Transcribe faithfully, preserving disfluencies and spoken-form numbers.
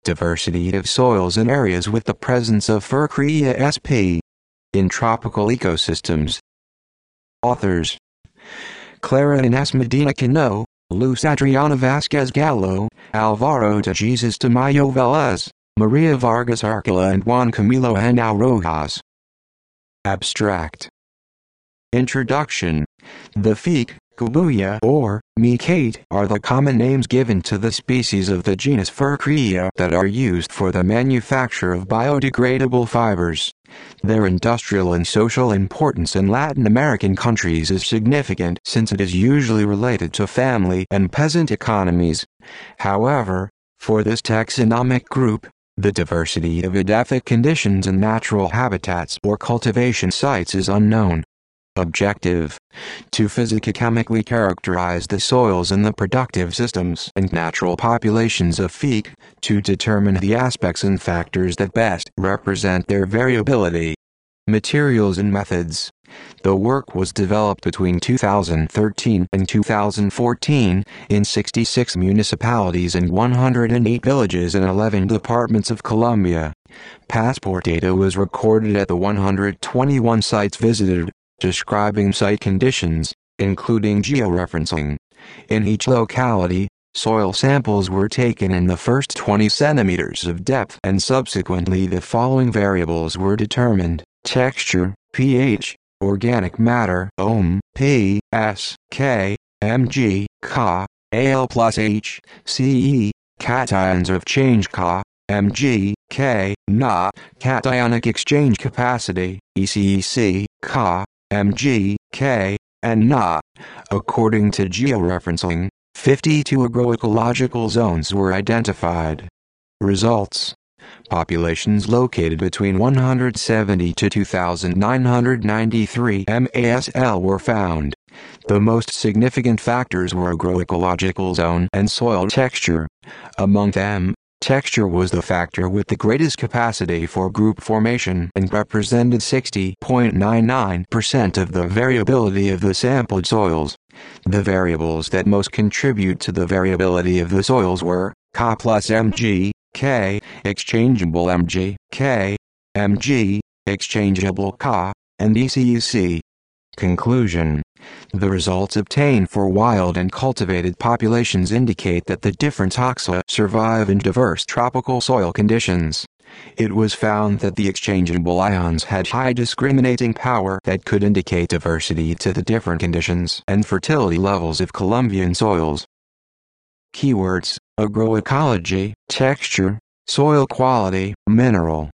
Diversity of soils in areas with the presence of Furcrea sp. in tropical ecosystems. Authors: Clara Ines Medina Cano, Luz Adriana Vasquez Gallo, Alvaro de Jesus Tamayo Velez, Maria Vargas Arcila and Juan Camilo Henao Rojas. Abstract. Introduction. The Fique, Cabuya or Mecate are the common names given to the species of the genus Furcrea that are used for the manufacture of biodegradable fibers. Their industrial and social importance in Latin American countries is significant since it is usually related to family and peasant economies. However, for this taxonomic group, the diversity of edaphic conditions and natural habitats or cultivation sites is unknown. Objective: to physicochemically characterize the soils and the productive systems and natural populations of Fique, to determine the aspects and factors that best represent their variability. Materials and methods. The work was developed between two thousand thirteen and two thousand fourteen in sixty-six municipalities and one hundred eight villages in eleven departments of Colombia. Passport data was recorded at the one hundred twenty-one sites visited, describing site conditions, including georeferencing. In each locality, soil samples were taken in the first twenty centimeters of depth and subsequently the following variables were determined: texture, pH, organic matter, ohm, P, S, K, Mg, Ca, Al plus H, Ce, cations of change Ca, Mg, K, Na, cationic exchange capacity, E C E C, Ca, Mg, K, and Na. According to georeferencing, fifty-two agroecological zones were identified. Results: populations located between one hundred seventy to two thousand nine hundred ninety-three M A S L were found. The most significant factors were agroecological zone and soil texture. Among them, texture was the factor with the greatest capacity for group formation and represented sixty point nine nine percent of the variability of the sampled soils. The variables that most contribute to the variability of the soils were Ca plus Mg, K, exchangeable Mg, K, Mg, exchangeable Ca, and E C E C. Conclusion: the results obtained for wild and cultivated populations indicate that the different taxa survive in diverse tropical soil conditions. It was found that the exchangeable ions had high discriminating power that could indicate diversity to the different conditions and fertility levels of Colombian soils. Keywords: agroecology, texture, soil quality, mineral.